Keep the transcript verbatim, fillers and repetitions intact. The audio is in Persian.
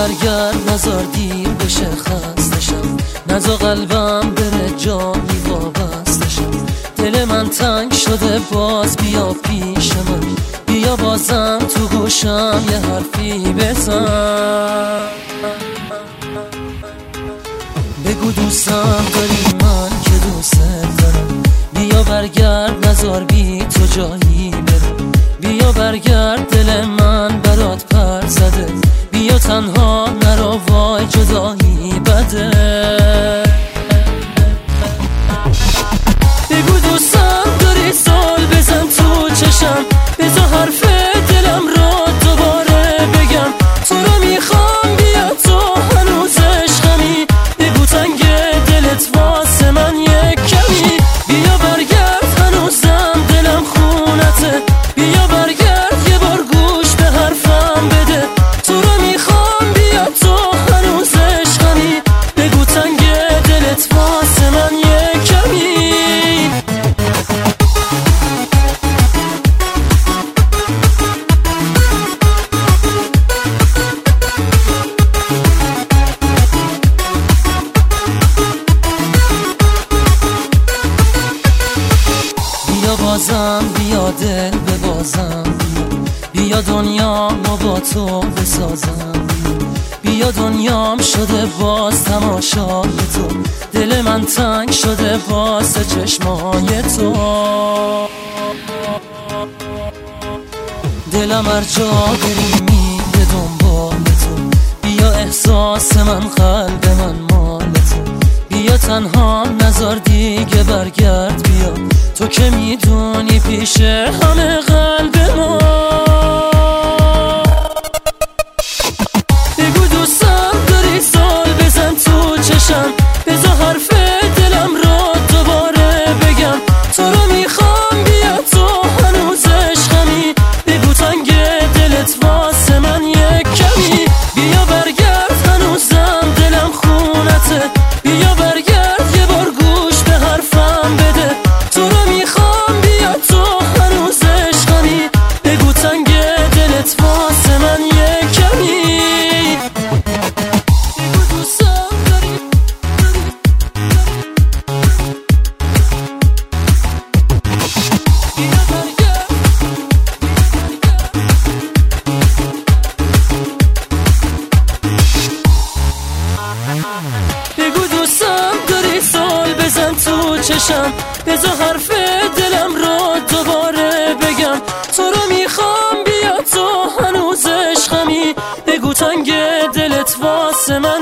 برگرد نزار دیر بشه خستشم، نزا قلبم بره جانی وابستشم. دل من تنگ شده باز بیا پیش من، بیا بازم تو گوشم یه حرفی بزن. بگو دوستم داری من که دوست دارم، بیا برگرد نزار بی تو جایی برم. بیا برگرد دل من برات پر زده، بیا تنها نرو وای جدایی بده. بگو دوستم داری سال بزن تو چشم، بزا حرف دلم رو دوباره بگم. تو رو میخوام بیا تو هنوز عشقمی، بگو تنگ دلت واسه من یک کمی. بیا برگرد هنوزم دلم خونته، بیا برگرد یه بار گوش به حرفم بده. تو رو میخوام بیا تو هنوز عشقمی، بگو تنگ دلت واسه من یک کمی. بیا بازم بیا دل ببازم، بیا دنیام با تو بسازم. بیا دنیام شده باز تماشای تو، دل من تنگ شده باز چشمای تو. دلم هر جا بری میره دنبال تو، بیا احساس من قلب من مال تو. بیا تنها نزار دیگه برگرد بیا، تو که میدونی پیش همه قلب ما. بگو دوستم داری سال بزن تو چشم، بزا حرف دلم رو دوباره بگم. تو رو میخوام بیا تو هنوز عشقمی، بگو تنگ دلت واسه من یک کمی. بیا برگرد هنوزم دلم خونته، بیا برگرد یه بار گوش به حرفم بده. تو رو میخوام بیا تو هنوز عشقمی، بگو تنگ دلت واسه من یک کمی. بگو دوستم داری بیا برگرد. بگو دوستم داری سال بزن تو چشم، بزا حرف دلم رو دوباره بگم. تو رو میخوام بیا تو هنوز عشقمی، بگو تنگ دلت واسه من